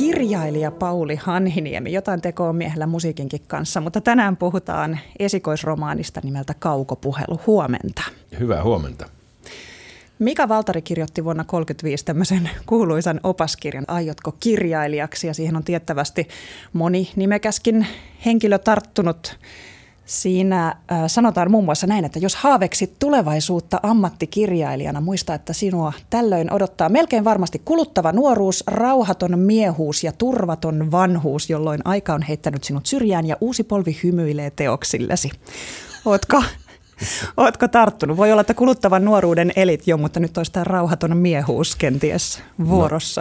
kirjailija Pauli Hanhiniemi. Jotain tekoa miehellä musiikinkin kanssa, mutta tänään puhutaan esikoisromaanista nimeltä Kaukopuhelu. Huomenta. Hyvää huomenta. Mika Waltari kirjoitti vuonna 1935 tämmöisen kuuluisan opaskirjan Aiotko kirjailijaksi? Ja siihen on tiettävästi moni nimekäskin henkilö tarttunut. Siinä sanotaan muun muassa näin, että jos haaveksit tulevaisuutta ammattikirjailijana, muista, että sinua tällöin odottaa melkein varmasti kuluttava nuoruus, rauhaton miehuus ja turvaton vanhuus, jolloin aika on heittänyt sinut syrjään ja uusi polvi hymyilee teoksillesi. Ootko tarttunut? Voi olla, että kuluttavan nuoruuden elit jo, mutta nyt olisi tämä rauhaton miehuus kenties vuorossa.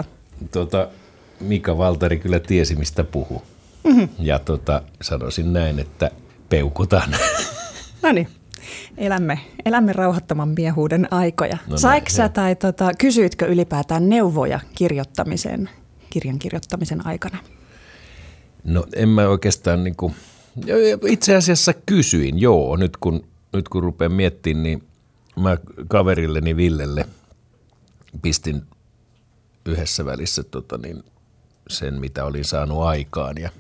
Mika Waltari kyllä tiesi, mistä puhuu. Mm-hmm. Ja sanoisin näin, että peukutan. No niin, elämme rauhattoman miehuuden aikoja. No saiko sä tai kysyitkö ylipäätään neuvoja kirjoittamiseen, kirjan kirjoittamisen aikana? No en mä oikeastaan itse asiassa kysyin, joo. Nyt kun rupean miettimään, niin mä kaverilleni Villelle pistin yhdessä välissä sen, mitä olin saanut aikaan ja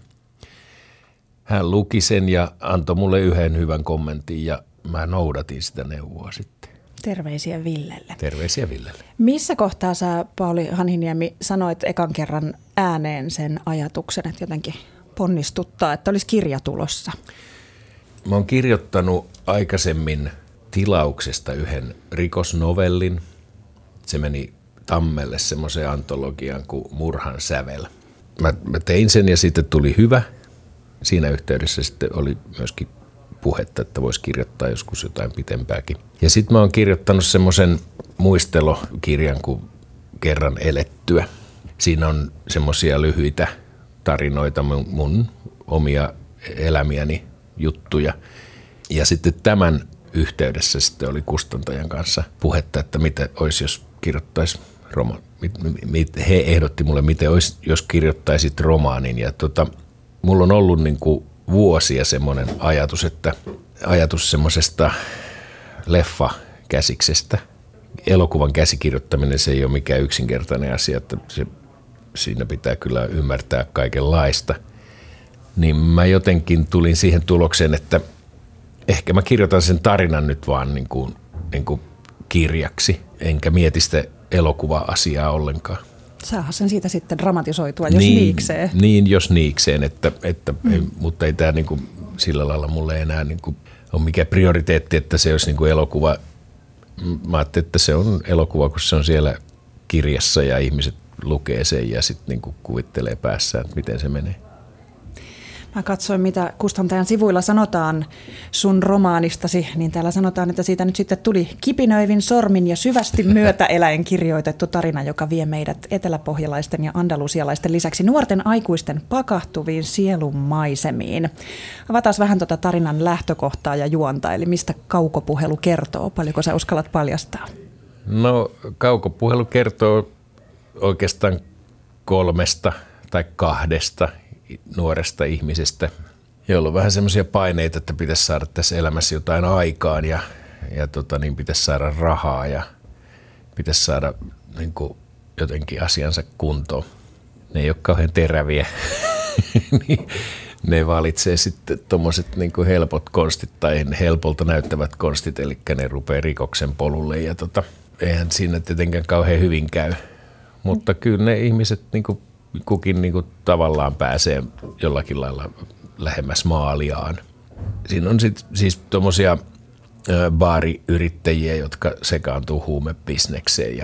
hän luki sen ja antoi mulle yhden hyvän kommentin ja mä noudatin sitä neuvoa sitten. Terveisiä Villelle. Terveisiä Villelle. Missä kohtaa sä, Pauli Hanhiniemi, sanoit ekan kerran ääneen sen ajatuksen, että jotenkin ponnistuttaa, että olisi kirja tulossa? Mä oon kirjoittanut aikaisemmin tilauksesta yhden rikosnovellin. Se meni Tammelle semmoiseen antologiaan kuin Murhan sävel. Mä tein sen ja sitten tuli hyvä. Siinä yhteydessä sitten oli myöskin puhetta, että voisi kirjoittaa joskus jotain pitempääkin. Ja sitten mä oon kirjoittanut semmoisen muistelokirjan kuin Kerran elettyä. Siinä on semmoisia lyhyitä tarinoita, mun omia elämiäni juttuja. Ja sitten tämän yhteydessä sitten oli kustantajan kanssa puhetta, että mitä olisi, jos kirjoittaisi he ehdotti mulle, miten olisi, jos kirjoittaisit romaanin. Ja mulla on ollut vuosia semmoinen ajatus semmoisesta leffakäsiksestä. Elokuvan käsikirjoittaminen se ei ole mikään yksinkertainen asia, että siinä pitää kyllä ymmärtää kaikenlaista. Niin mä jotenkin tulin siihen tulokseen, että ehkä mä kirjoitan sen tarinan nyt vaan niin kuin kirjaksi, enkä mieti sitä elokuva-asiaa ollenkaan. Saahan sen siitä sitten dramatisoitua, jos niikseen. Niin, jos niikseen, mutta ei tämä sillä lailla mulle enää ole mikään prioriteetti, että se olisi elokuva. Mä ajattelin, että se on elokuva, kun se on siellä kirjassa ja ihmiset lukee sen ja sitten kuvittelee päässään, että miten se menee. Mä katsoin, mitä kustantajan sivuilla sanotaan sun romaanistasi, niin täällä sanotaan, että siitä nyt sitten tuli kipinöivin sormin ja syvästi myötäeläen kirjoitettu tarina, joka vie meidät eteläpohjalaisten ja andalusialaisten lisäksi nuorten aikuisten pakahtuviin sielun maisemiin. Avataan vähän tarinan lähtökohtaa ja juonta, eli mistä Kaukopuhelu kertoo? Paljonko sä uskallat paljastaa? No, Kaukopuhelu kertoo oikeastaan 3 tai 2 nuoresta ihmisestä, jolla on vähän semmoisia paineita, että pitäisi saada tässä elämässä jotain aikaan ja pitäisi saada rahaa ja pitäisi saada jotenkin asiansa kuntoon. Ne ei ole kauhean teräviä, niin ne valitsee sitten tommoset helpot konstit tai helpolta näyttävät konstit, eli ne rupeaa rikoksen polulle ja eihän siinä tietenkään kauhean hyvin käy, mutta kyllä ne ihmiset kukin tavallaan pääsee jollakin lailla lähemmäs maaliaan. Siinä on siis tuommoisia baariyrittäjiä, jotka sekaantuu huumebisnekseen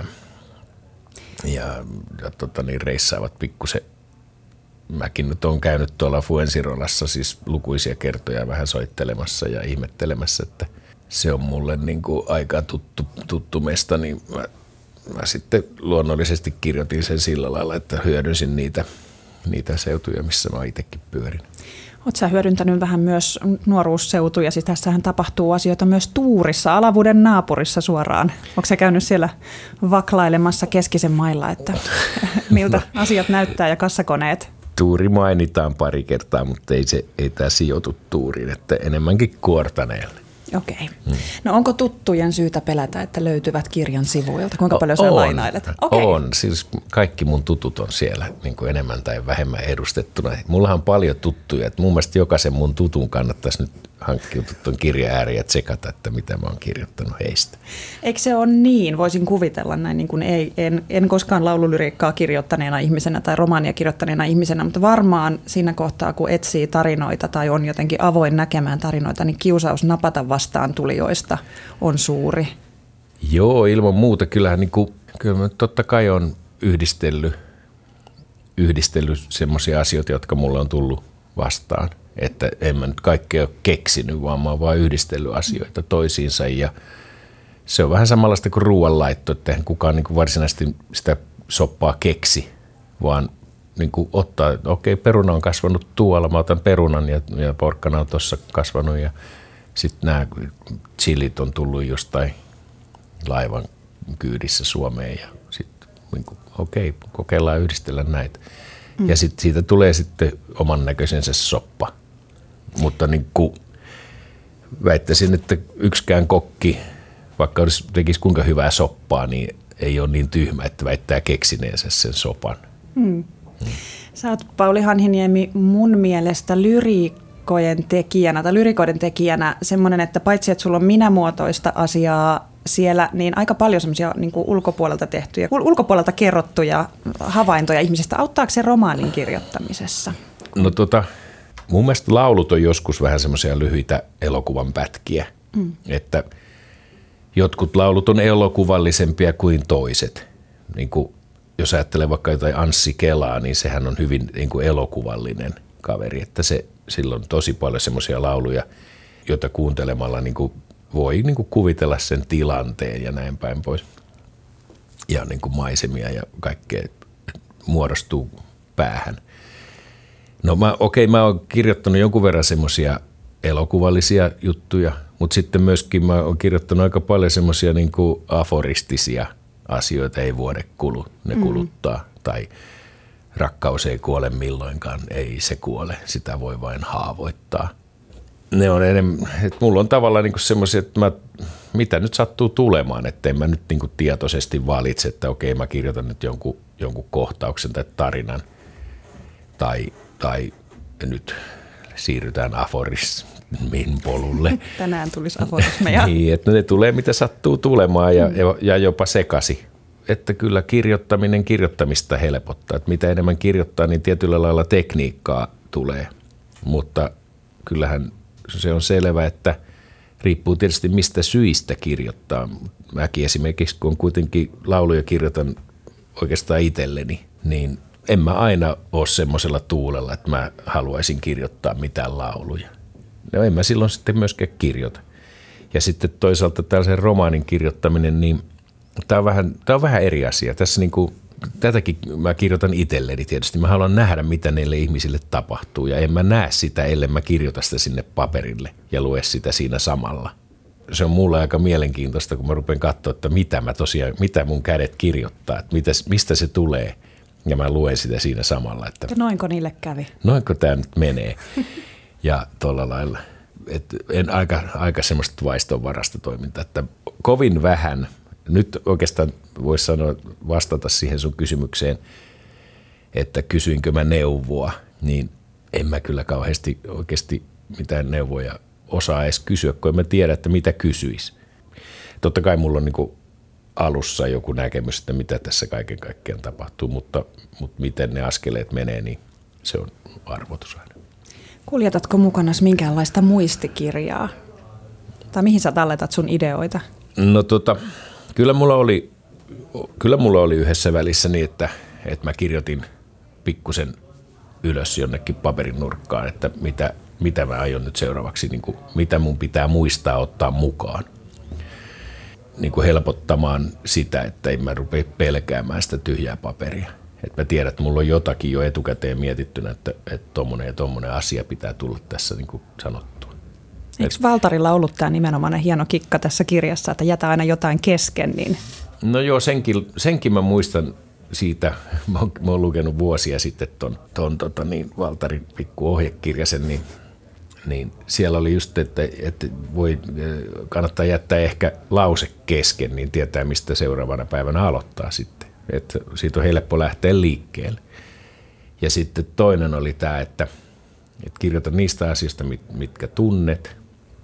ja reissaavat pikkusen. Mäkin nyt olen käynyt tuolla Fuensirolassa siis lukuisia kertoja vähän soittelemassa ja ihmettelemässä, että se on mulle aika tuttu mesta, niin mä sitten luonnollisesti kirjoitin sen sillä lailla, että hyödynsin niitä seutuja, missä mä itsekin pyörin. Oletko sä hyödyntänyt vähän myös nuoruusseutuja? Siis tässähän tapahtuu asioita myös Tuurissa, Alavuuden naapurissa suoraan. Onko sä käynyt siellä vaklailemassa keskisen mailla, että miltä asiat näyttää ja kassakoneet? Tuuri mainitaan pari kertaa, mutta ei tämä sijoitu Tuuriin, että enemmänkin Kuortaneelle. Okei. No onko tuttujen syytä pelätä, että löytyvät kirjan sivuilta? Kuinka paljon sä lainailet? On. Siis kaikki mun tutut on siellä niin kuin enemmän tai vähemmän edustettuna. Mullahan on paljon tuttuja. Mun mielestä jokaisen mun tutun kannattaisi nyt hankkiutua tuon kirjan ääriin ja tsekata, että mitä mä oon kirjoittanut heistä. Eikö se ole niin? Voisin kuvitella näin, niin kuin en koskaan laululyriikkaa kirjoittaneena ihmisenä tai romaania kirjoittaneena ihmisenä, mutta varmaan siinä kohtaa, kun etsii tarinoita tai on jotenkin avoin näkemään tarinoita, niin kiusaus napata vastaan tulijoista on suuri. Joo, ilman muuta. Kyllähän kyllä mä totta kai on yhdistellyt semmoisia asioita, jotka mulle on tullut vastaan. Että en mä nyt kaikkea ole keksinyt, vaan mä oon vaan yhdistellyt asioita toisiinsa. Ja se on vähän samanlaista kuin ruoanlaitto, että eihän kukaan niin kuin varsinaisesti sitä soppaa keksi, vaan niin kuin ottaa, että okei, peruna on kasvanut tuolla, mä otan perunan ja porkkana on tuossa kasvanut ja sitten nämä chilit on tullut jostain laivan kyydissä Suomeen ja sitten niin okei, kokeillaan yhdistellä näitä. Ja sitten siitä tulee sitten oman näköisensä soppa. Mutta niin kuin väittäisin, että yksikään kokki, vaikka tekisi kuinka hyvää soppaa, niin ei ole niin tyhmä, että väittää keksineensä sen sopan. Sä oot, Pauli Hanhiniemi, mun mielestä lyrikoiden tekijänä semmoinen, että paitsi että sulla on minämuotoista asiaa siellä, niin aika paljon semmoisia niin kuin ulkopuolelta kerrottuja havaintoja ihmisistä. Auttaako se romaanin kirjoittamisessa? No mun mielestä laulut on joskus vähän semmoisia lyhyitä elokuvan pätkiä, että jotkut laulut on elokuvallisempia kuin toiset. Niin kuin, jos ajattelee vaikka jotain Anssi Kelaa, niin sehän on hyvin niin kuin elokuvallinen kaveri, että sillä on tosi paljon semmoisia lauluja, joita kuuntelemalla niin kuin voi niin kuin kuvitella sen tilanteen ja näin päin pois. Ja niin kuin maisemia ja kaikkea muodostuu päähän. No mä oon kirjoittanut jonkun verran semmoisia elokuvallisia juttuja, mutta sitten myöskin mä oon kirjoittanut aika paljon semmoisia niin kuin aforistisia asioita, ei vuode kulu, ne kuluttaa. Tai rakkaus ei kuole milloinkaan, ei se kuole, sitä voi vain haavoittaa. Ne on enemmän, että mulla on tavallaan niinku semmoisia, että mitä nyt sattuu tulemaan, että en mä nyt niinku tietoisesti valitse, että okei, mä kirjoitan nyt jonkun kohtauksen tai tarinan tai nyt siirrytään aforismin polulle. Tänään tulisi aforismeja. Niin, että ne tulee mitä sattuu tulemaan ja jopa sekasi. Että kyllä kirjoittamista helpottaa. Että mitä enemmän kirjoittaa, niin tietyllä lailla tekniikkaa tulee, mutta kyllähän se on selvä, että riippuu tietysti mistä syistä kirjoittaa. Mäkin esimerkiksi, kun kuitenkin lauluja kirjoitan oikeastaan itselleni, niin en mä aina ole semmoisella tuulella, että mä haluaisin kirjoittaa mitään lauluja. No en mä silloin sitten myöskään kirjoita. Ja sitten toisaalta tällaisen romaanin kirjoittaminen, niin tämä on vähän eri asia. Tässä niinku, tätäkin mä kirjoitan itselleni tietysti. Mä haluan nähdä, mitä neille ihmisille tapahtuu. Ja en mä näe sitä, ellen mä kirjoita sitä sinne paperille ja lue sitä siinä samalla. Se on mulle aika mielenkiintoista, kun mä rupean katsoa, että mitä mun kädet kirjoittaa, että mistä se tulee. Ja mä luen sitä siinä samalla. Että noinko niille kävi? Noinko tämä nyt menee? Ja tuolla lailla. Aika semmoista vaistonvarasta toimintaa, että kovin vähän. Nyt oikeastaan voisi sanoa vastata siihen sun kysymykseen, että kysyinkö mä neuvoa, niin en mä kyllä kauheasti oikeasti mitään neuvoja osaa edes kysyä, kun en mä tiedä, että mitä kysyisi. Totta kai mulla on niin kuin alussa joku näkemys, että mitä tässä kaiken kaikkiaan tapahtuu, mutta miten ne askeleet menee, niin se on arvotus aina. Kuljetatko mukanas minkäänlaista muistikirjaa? Tai mihin sä talletat sun ideoita? No kyllä mulla oli yhdessä välissä niin, että mä kirjoitin pikkusen ylös jonnekin paperin nurkkaan, että mitä mä aion nyt seuraavaksi, niin kuin, mitä mun pitää muistaa ottaa mukaan. Niin kuin helpottamaan sitä, että en mä rupea pelkäämään sitä tyhjää paperia. Että mä tiedän, että mulla on jotakin jo etukäteen mietittynä, että tommonen ja tommonen asia pitää tulla tässä niin kuin sanottua. Eikö Valtarilla ollut tämä nimenomainen hieno kikka tässä kirjassa, että jätä aina jotain kesken? Niin? No joo, senkin mä muistan siitä. Mä oon lukenut vuosia sitten ton Valtarin pikku ohjekirjasen, niin niin siellä oli just, että kannattaa jättää ehkä lause kesken, niin tietää, mistä seuraavana päivänä aloittaa sitten. Että siitä on helppo lähteä liikkeelle. Ja sitten toinen oli tämä, että kirjoita niistä asioista, mitkä tunnet.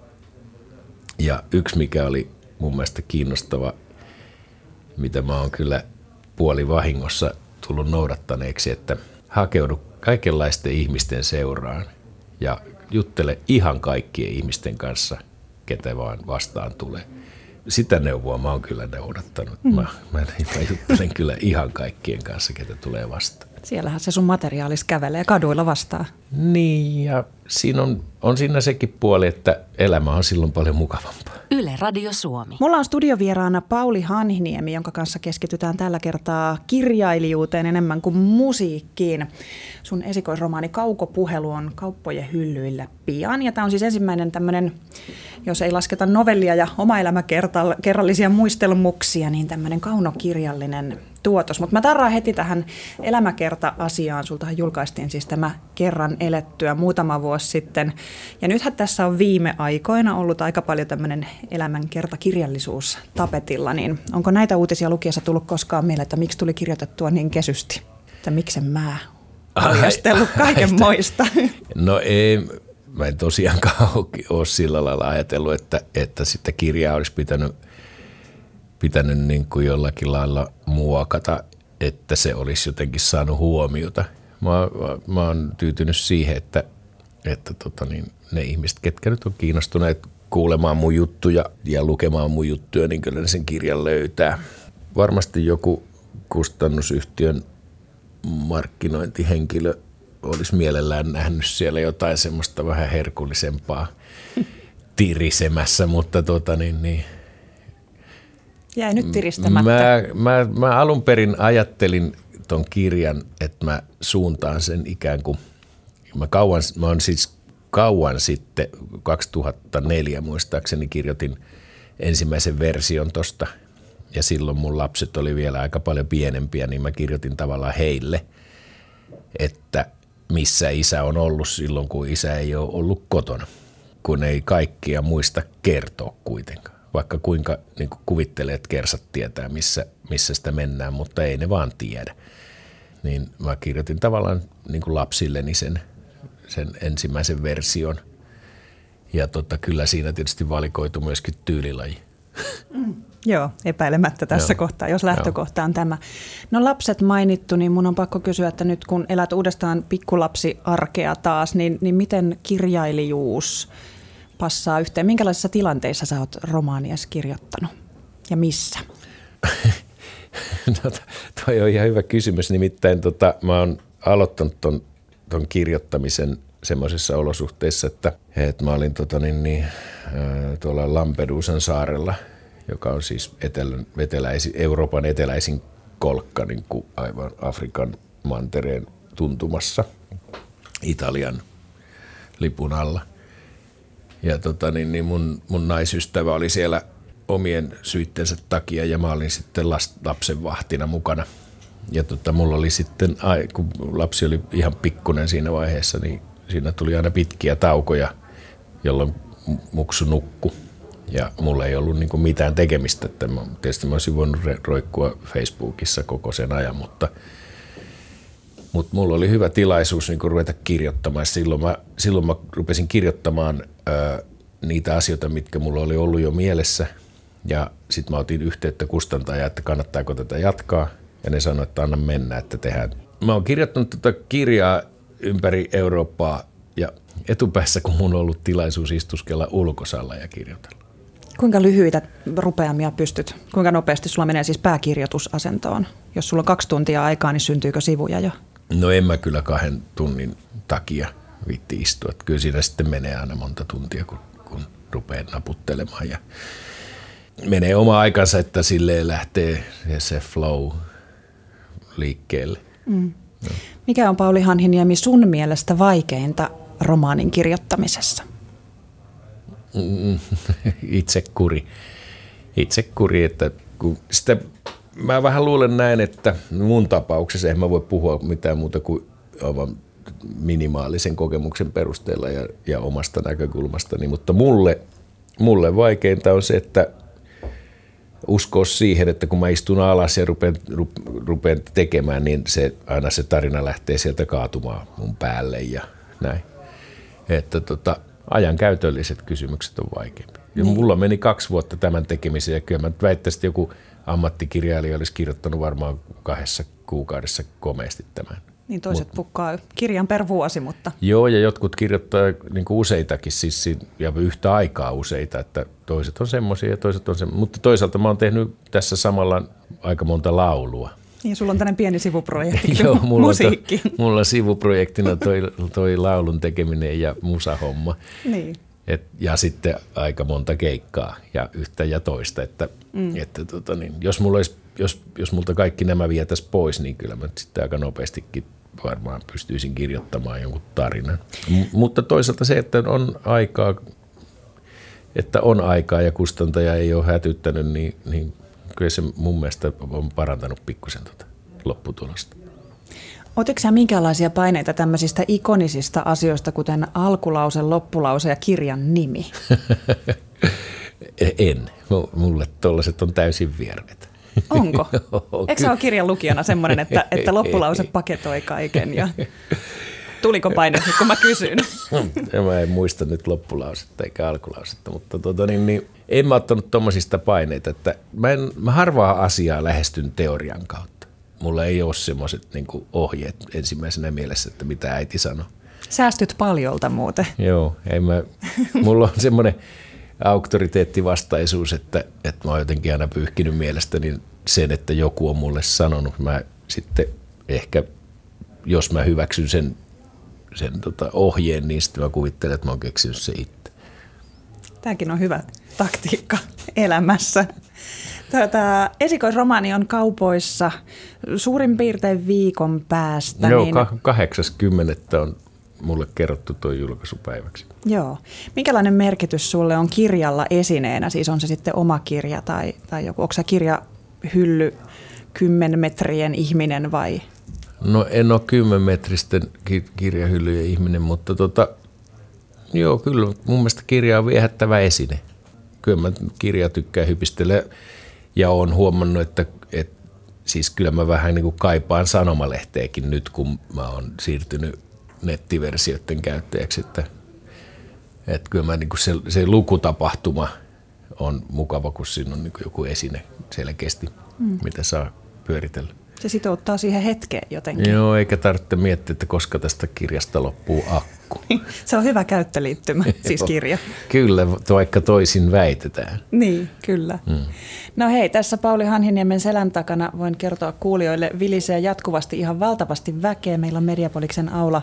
Ja yksi, mikä oli mun mielestä kiinnostava, mitä mä oon kyllä puolivahingossa tullut noudattaneeksi, että hakeudu kaikenlaisten ihmisten seuraan ja juttele ihan kaikkien ihmisten kanssa, ketä vaan vastaan tulee. Sitä neuvoa mä oon kyllä noudattanut. Mä juttelen kyllä ihan kaikkien kanssa, ketä tulee vastaan. Siellähän se sun materiaalis kävelee kaduilla vastaan. Niin, ja siinä on siinä sekin puoli, että elämä on silloin paljon mukavampaa. Yle Radio Suomi. Mulla on studiovieraana Pauli Hanhiniemi, jonka kanssa keskitytään tällä kertaa kirjailijuuteen enemmän kuin musiikkiin. Sun esikoisromaani Kaukopuhelu on kauppojen hyllyillä pian. Ja tämä on siis ensimmäinen tämmöinen, jos ei lasketa novellia ja oma-elämäkerrallisia muistelmuksia, niin tämmöinen kaunokirjallinen tuotos. Mutta mä tarraan heti tähän elämäkerta-asiaan. Sultahan julkaistiin siis tämä Kerran elettyä muutama vuosi sitten. Ja nythän tässä on viime aikoina ollut aika paljon tämmöinen elämänkertakirjallisuus tapetilla. Niin onko näitä uutisia lukiessa tullut koskaan mieleen, että miksi tuli kirjoitettua niin kesysti? Että miksen mä paljastellut kaiken moista? No ei, mä en tosiaankaan ole sillä lailla ajatellut, että sitä kirjaa olisi pitänyt niin kuin jollakin lailla muokata, että se olisi jotenkin saanut huomiota. Mä oon tyytynyt siihen, että ne ihmiset, ketkä nyt on kiinnostuneet kuulemaan mun juttuja ja lukemaan mun juttuja, niin kyllä ne sen kirjan löytää. Varmasti joku kustannusyhtiön markkinointihenkilö olisi mielellään nähnyt siellä jotain semmoista vähän herkullisempaa tirisemässä, mutta jäi nyt tiristämättä. Mä alun perin ajattelin ton kirjan, että mä suuntaan sen ikään kuin, mä oon siis kauan sitten, 2004 muistaakseni kirjoitin ensimmäisen version tosta, ja silloin mun lapset oli vielä aika paljon pienempiä, niin mä kirjoitin tavallaan heille, että missä isä on ollut silloin, kun isä ei ole ollut kotona, kun ei kaikkia muista kertoa kuitenkaan. Vaikka kuinka niin kuin kuvittelee, että kersat tietää, missä sitä mennään, mutta ei ne vaan tiedä. Niin mä kirjoitin tavallaan niin kuin lapsilleni sen ensimmäisen version. Ja kyllä siinä tietysti valikoitu myöskin tyylilaji. Joo, epäilemättä tässä kohtaa, jos lähtökohta on tämä. No lapset mainittu, niin mun on pakko kysyä, että nyt kun elät uudestaan pikkulapsiarkea taas, niin miten kirjailijuus passaa yhteen? Minkälaisissa tilanteissa sä oot romaaniasi kirjoittanut ja missä? No, toi on ihan hyvä kysymys. Nimittäin mä oon aloittanut ton kirjoittamisen semmoisissa olosuhteissa, että mä olin tuolla Lampedusan saarella, joka on siis Euroopan eteläisin kolkka, niin kuin aivan Afrikan mantereen tuntumassa Italian lipun alla. Ja mun naisystävä oli siellä omien syytteensä takia ja mä olin sitten lapsen vahtina mukana. Ja mulla oli sitten, kun lapsi oli ihan pikkunen siinä vaiheessa, niin siinä tuli aina pitkiä taukoja, jolloin muksu nukkui. Ja mulla ei ollut niinku mitään tekemistä. Että tietysti mä olisin voinut roikkua Facebookissa koko sen ajan, mutta mulla oli hyvä tilaisuus niinku ruveta kirjoittamaan. Silloin mä rupesin kirjoittamaan niitä asioita, mitkä mulla oli ollut jo mielessä. Ja sitten mä otin yhteyttä kustantajaan, että kannattaako tätä jatkaa. Ja ne sanoivat, että anna mennä, että tehdään. Mä oon kirjoittanut tätä kirjaa ympäri Eurooppaa ja etupäässä, kun mun on ollut tilaisuus istuskella ulkosalla ja kirjoitella. Kuinka lyhyitä rupeamia pystyt? Kuinka nopeasti sulla menee siis pääkirjoitusasentoon? Jos sulla on 2 tuntia aikaa, niin syntyykö sivuja jo? No en mä kyllä 2 tunnin takia viitti istua. Kyllä siinä sitten menee aina monta tuntia, kun rupeaa naputtelemaan. Ja menee oma aikansa, että silleen lähtee se flow liikkeelle. Mm. No. Mikä on Pauli Hanhiniemi sun mielestä vaikeinta romaanin kirjoittamisessa? Itsekuri, että kun sitä mä vähän luulen näin, että mun tapauksessa en mä voi puhua mitään muuta kuin aivan minimaalisen kokemuksen perusteella ja omasta näkökulmastani, mutta mulle vaikeinta on se, että uskoa siihen, että kun mä istun alas ja rupean tekemään, niin aina se tarina lähtee sieltä kaatumaan mun päälle ja näin. Että ajankäytölliset kysymykset on vaikeampia. Ja mulla meni 2 vuotta tämän tekemiseen ja kyllä mä väittäisin, että joku ammattikirjailija olisi kirjoittanut varmaan 2 kuukaudessa komeasti tämän. Niin toiset pukkaa kirjan per vuosi, mutta... Joo, ja jotkut kirjoittaa niin kuin useitakin, siis, ja yhtä aikaa useita, että toiset on semmoisia ja toiset on semmoisia. Mutta toisaalta mä oon tehnyt tässä samalla aika monta laulua. Niin, sulla on tämmöinen pieni sivuprojekti, Joo, musiikki. Mulla on sivuprojektina toi laulun tekeminen ja musahomma. Niin. Ja sitten aika monta keikkaa ja yhtä ja toista, että jos multa kaikki nämä vietäisi pois, niin kyllä mä sitten aika nopeastikin varmaan pystyisin kirjoittamaan jonkun tarinan. Mutta toisaalta se, että on aikaa ja kustantaja ei ole hätyttänyt, niin kyllä se mun mielestä on parantanut pikkusen lopputulosta. Oletko sä minkälaisia paineita tämmöisistä ikonisista asioista, kuten alkulause, loppulause ja kirjan nimi? En. Mulle tollaiset on täysin vieraita. Onko? Eikö sä ole kirjan lukijana semmoinen, että loppulause paketoi kaiken? Ja... Tuliko paine, kun mä kysyn? Mä en muista nyt loppulausetta eikä alkulausetta, mutta en mä ottanut tommosista paineita. Että mä harvaa asiaa lähestyn teorian kautta. Mulla ei ole semmoiset ohjeet ensimmäisenä mielessä, että mitä äiti sanoo. Säästyt paljolta muuten. Joo, mulla on semmoinen auktoriteettivastaisuus, että mä oon jotenkin aina pyyhkinyt mielestäni sen, että joku on mulle sanonut. Mä sitten ehkä, jos mä hyväksyn sen ohjeen, niin sitten mä kuvittelen, että mä oon keksinyt se itse. Tämäkin on hyvä taktiikka elämässä. Esikoisromaani on kaupoissa suurin piirtein viikon päästä. Joo, 80. on mulle kerrottu tuo julkaisupäiväksi. Joo. Minkälainen merkitys sulle on kirjalla esineenä? Siis on se sitten oma kirja tai joku, onko se kirjahylly 10-metrien ihminen vai? No en ole 10-metristen kirjahyllyjen ihminen, mutta joo, kyllä mun mielestä kirja on viehättävä esine. Kyllä mä kirjaa tykkään hypistellä ja olen huomannut, että siis kyllä mä vähän niin kuin kaipaan sanomalehteekin nyt, kun mä oon siirtynyt nettiversioiden käyttäjäksi, että kyllä mä niin kuin se lukutapahtuma on mukava, kun siinä on niin kuin joku esine selkeästi, mitä saa pyöritellä. Se sitouttaa siihen hetkeen jotenkin. Joo, eikä tarvitse miettiä, että koska tästä kirjasta loppuu akku. Se on hyvä käyttöliittymä, siis kirja. Kyllä, vaikka toisin väitetään. Niin, kyllä. No hei, tässä Pauli Hanhiniemen selän takana voin kertoa kuulijoille, vilisee jatkuvasti ihan valtavasti väkeä. Meillä on Mediapoliksen aula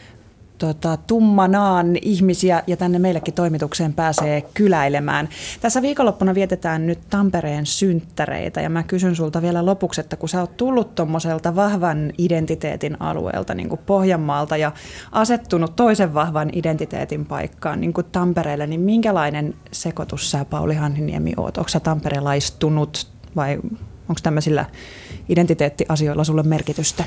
tummanaan ihmisiä ja tänne meillekin toimitukseen pääsee kyläilemään. Tässä viikonloppuna vietetään nyt Tampereen synttäreitä ja mä kysyn sulta vielä lopuksi, että kun sä oot tullut tommoselta vahvan identiteetin alueelta niin kuin Pohjanmaalta ja asettunut toisen vahvan identiteetin paikkaan niin kuin Tampereelle, niin minkälainen sekoitus sä Pauli Hanhiniemi oot? Onko sä tamperelaistunut vai onko tämmöisillä identiteettiasioilla sulle merkitystä?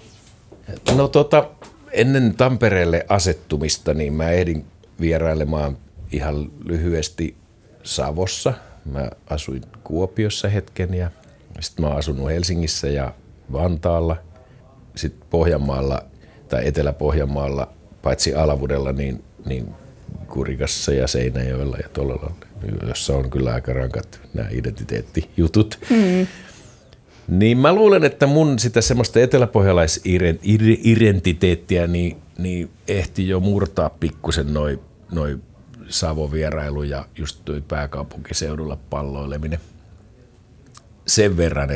No ennen Tampereelle asettumista, niin mä ehdin vierailemaan ihan lyhyesti Savossa. Mä asuin Kuopiossa hetken ja sitten mä oon asunut Helsingissä ja Vantaalla. Sitten Pohjanmaalla tai Etelä-Pohjanmaalla, paitsi Alavudella, niin Kurikassa ja Seinäjoella ja tuolla, jossa on kyllä aika rankat nämä identiteettijutut. Niin mä luulen, että mun sitä semmoista eteläpohjalaisidentiteettiä niin ehti jo murtaa pikkusen noi Savon-vierailu ja just toi pääkaupunkiseudulla palloileminen sen verran,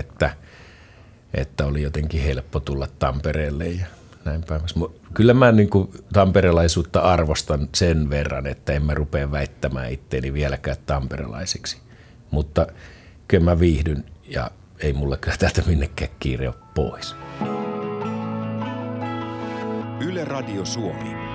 että oli jotenkin helppo tulla Tampereelle ja näin päin. Kyllä mä niin kuin tamperelaisuutta arvostan sen verran, että en mä rupea väittämään itteeni vieläkään tamperelaiseksi, mutta kyllä mä viihdyn ja ei mulle kyllä täältä minnekään kiire ole pois. Yle Radio Suomi.